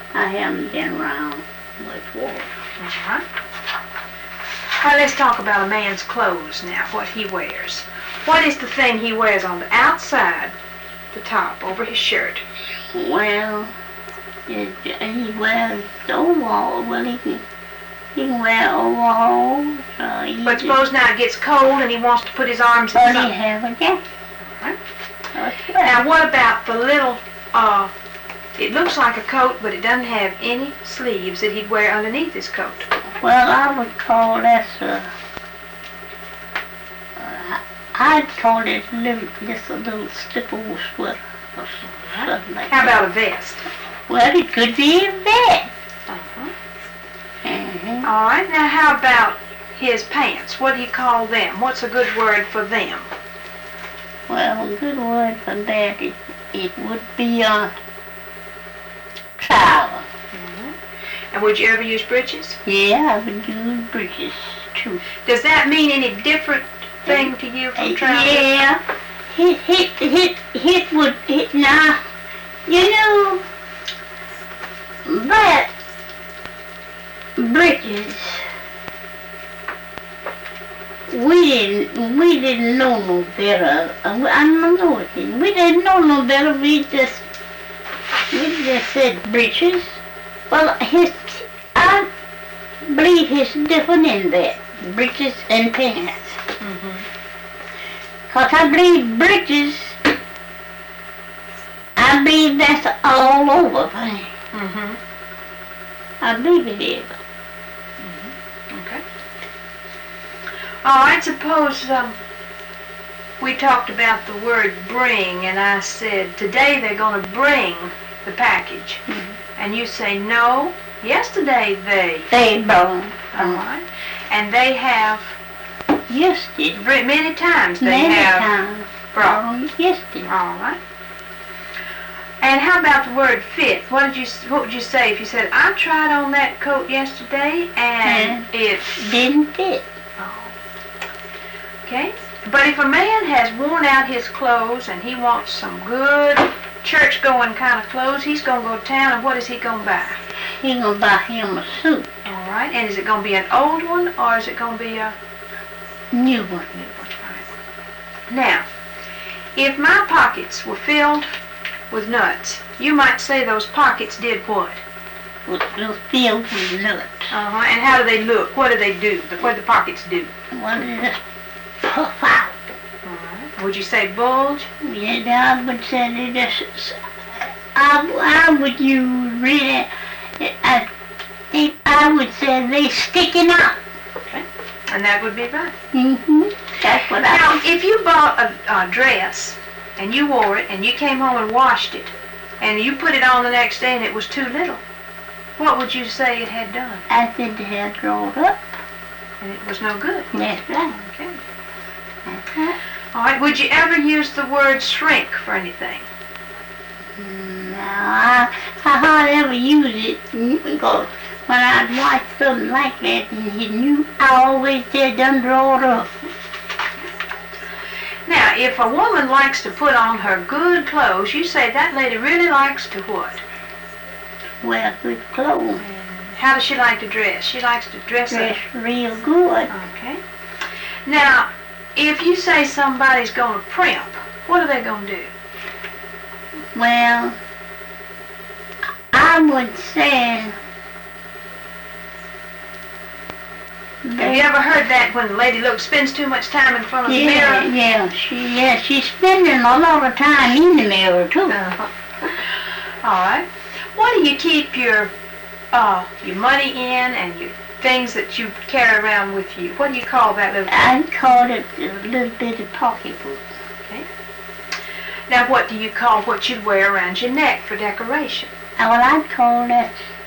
I haven't been around much war. Uh-huh. All right, let's talk about a man's clothes now, what he wears. What is the thing he wears on the outside, the top, over his shirt? Well, he wears overalls. Well, he can wear overalls. But suppose now it gets cold and he wants to put his arms in But he something. have a jacket. Right. That's right. Now what about the little, it looks like a coat, but it doesn't have any sleeves that he'd wear underneath his coat. Well, I would call that I'd call it just a little stipple sweater or something like How that. about a vest? Well, it could be a vest. Uh-huh. Mm-hmm. All right, now how about his pants? What do you call them? What's a good word for them? Well, a good word for that, it would be a trouser. And would you ever use breeches? Yeah, I would use breeches too. Does that mean any different thing to you from trousers? Yeah, it would, now, you know, but breeches, we didn't know no better. I don't know it. We didn't know no better. We just said breeches. Well, I believe it's different in that, breeches and pants. Because I believe breeches, I believe that's all over thing. I believe it is. Okay. All right, suppose we talked about the word bring, and I said, today they're going to bring the package. And you say, no, yesterday They brought. All right. And they have, Yesterday. many times they Many have times. brought. Yesterday. All right. And how about the word fit? What would you say if you said, I tried on that coat yesterday and it Didn't fit. Oh. Okay. But if a man has worn out his clothes and he wants some good church-going kind of clothes, he's going to go to town, and what is he going to buy? He gonna buy him a suit. All right. And is it going to be an old one, or is it going to be a New one. new one? All right. Now, if my pockets were filled with nuts, you might say those pockets did what? With filled with nuts. Uh-huh. And how do they look? What do they do? What do the pockets do? One is just puff out. All right. Would you say bulge? Yeah, I would say they just, I would use really, I would say they sticking out. Okay. And that would be right. That's what Now, if you bought a dress and you wore it and you came home and washed it and you put it on the next day and it was too little, what would you say it had done? I said they had rolled up. And it was no good. That's right. Okay. Uh-huh. All right. Would you ever use the word shrink for anything? Now, I hardly ever use it because when I'd watch something like that and he knew, I always said done rolled up. Now, if a woman likes to put on her good clothes, you say that lady really likes to what? Wear good clothes. How does she like to dress? She likes to dress up. Dress real good. Okay. Now, if you say somebody's going to primp, what are they going to do? Well, I would say Have you ever heard that when a lady spends too much time in front of the mirror? She's spending a lot of time in the mirror too. All right. What do you keep your money in and your things that you carry around with you? What do you call that little thing? I'd call it a little bit of pocketbook. Okay. Now, what do you call what you'd wear around your neck for decoration? Well, I'd call that